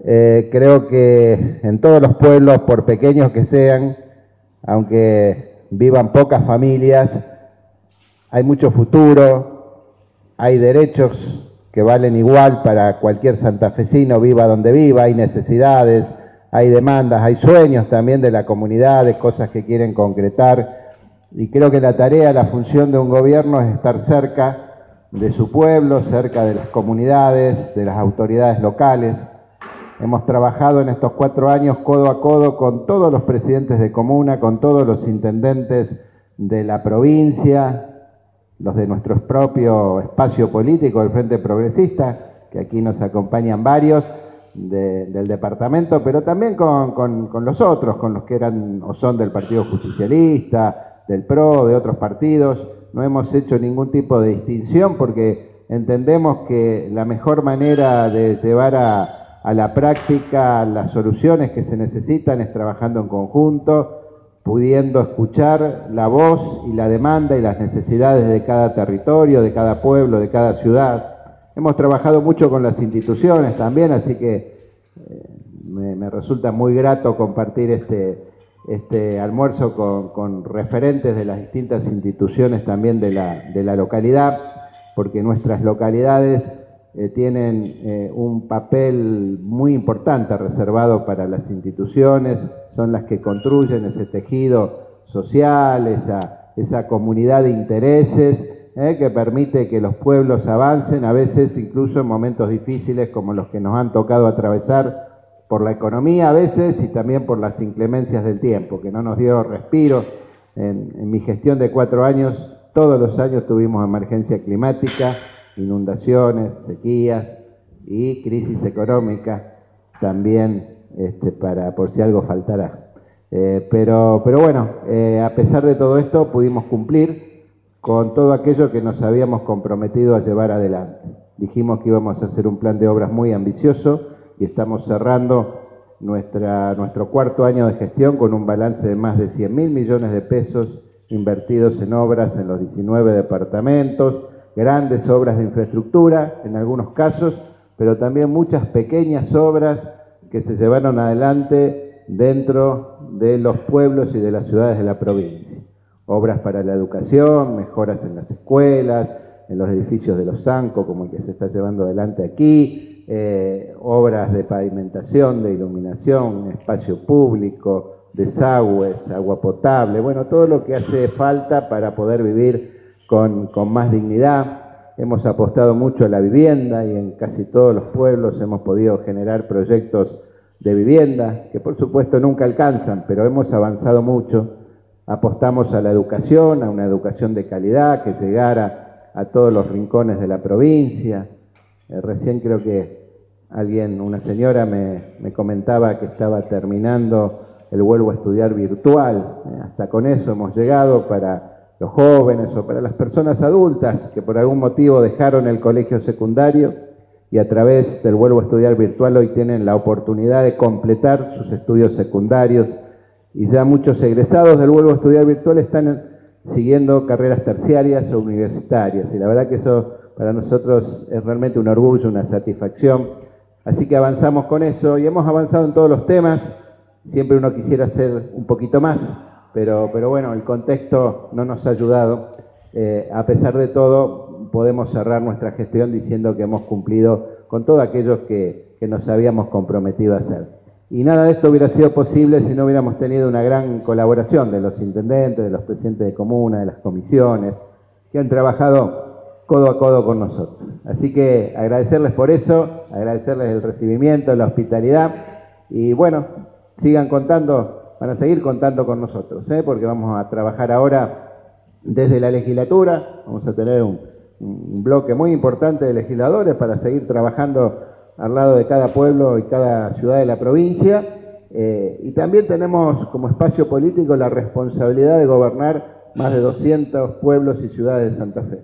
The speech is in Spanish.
Creo que en todos los pueblos, por pequeños que sean, aunque vivan pocas familias, hay mucho futuro, hay derechos que valen igual para cualquier santafesino, viva donde viva, hay necesidades, hay demandas, hay sueños también de la comunidad, de cosas que quieren concretar, y creo que la tarea, la función de un gobierno es estar cerca de su pueblo, cerca de las comunidades, de las autoridades locales. Hemos trabajado en estos 4 años codo a codo con todos los presidentes de comuna, con todos los intendentes de la provincia, los de nuestro propio espacio político, el Frente Progresista, que aquí nos acompañan varios del departamento, pero también con los otros, con los que eran o son del Partido Justicialista, del PRO, de otros partidos. No hemos hecho ningún tipo de distinción porque entendemos que la mejor manera de llevar a la práctica las soluciones que se necesitan es trabajando en conjunto, pudiendo escuchar la voz y la demanda y las necesidades de cada territorio, de cada pueblo, de cada ciudad. Hemos trabajado mucho con las instituciones también, así que me resulta muy grato compartir este almuerzo con referentes de las distintas instituciones también de la localidad, porque nuestras localidades tienen un papel muy importante reservado para las instituciones, son las que construyen ese tejido social, esa comunidad de intereses que permite que los pueblos avancen, a veces incluso en momentos difíciles como los que nos han tocado atravesar por la economía a veces y también por las inclemencias del tiempo, que no nos dio respiro. En mi gestión de 4 años, todos los años tuvimos emergencia climática, inundaciones, sequías y crisis económica también, por si algo faltará. Pero bueno, a pesar de todo esto pudimos cumplir con todo aquello que nos habíamos comprometido a llevar adelante. Dijimos que íbamos a hacer un plan de obras muy ambicioso y estamos cerrando nuestro 4º año de gestión con un balance de más de 100.000 millones de pesos invertidos en obras en los 19 departamentos, grandes obras de infraestructura en algunos casos, pero también muchas pequeñas obras que se llevaron adelante dentro de los pueblos y de las ciudades de la provincia. Obras para la educación, mejoras en las escuelas, en los edificios de los Sanco, como el que se está llevando adelante aquí, obras de pavimentación, de iluminación, espacio público, desagües, agua potable, bueno, todo lo que hace falta para poder vivir con más dignidad. Hemos apostado mucho a la vivienda y en casi todos los pueblos hemos podido generar proyectos de vivienda, que por supuesto nunca alcanzan, pero hemos avanzado mucho. Apostamos a la educación, a una educación de calidad que llegara a todos los rincones de la provincia. Recién creo que una señora me comentaba que estaba terminando el Vuelvo a Estudiar virtual. Hasta con eso hemos llegado para los jóvenes o para las personas adultas que por algún motivo dejaron el colegio secundario y a través del Vuelvo a Estudiar virtual hoy tienen la oportunidad de completar sus estudios secundarios y ya muchos egresados del Vuelvo a Estudiar virtual están siguiendo carreras terciarias o universitarias y la verdad que eso para nosotros es realmente un orgullo, una satisfacción. Así que avanzamos con eso y hemos avanzado en todos los temas. Siempre uno quisiera hacer un poquito más, pero bueno, el contexto no nos ha ayudado. A pesar de todo, podemos cerrar nuestra gestión diciendo que hemos cumplido con todo aquello que nos habíamos comprometido a hacer. Y nada de esto hubiera sido posible si no hubiéramos tenido una gran colaboración de los intendentes, de los presidentes de comuna, de las comisiones, que han trabajado codo a codo con nosotros. Así que agradecerles por eso, agradecerles el recibimiento, la hospitalidad y bueno, van a seguir contando con nosotros, porque vamos a trabajar ahora desde la legislatura, vamos a tener un bloque muy importante de legisladores para seguir trabajando al lado de cada pueblo y cada ciudad de la provincia, y también tenemos como espacio político la responsabilidad de gobernar más de 200 pueblos y ciudades de Santa Fe.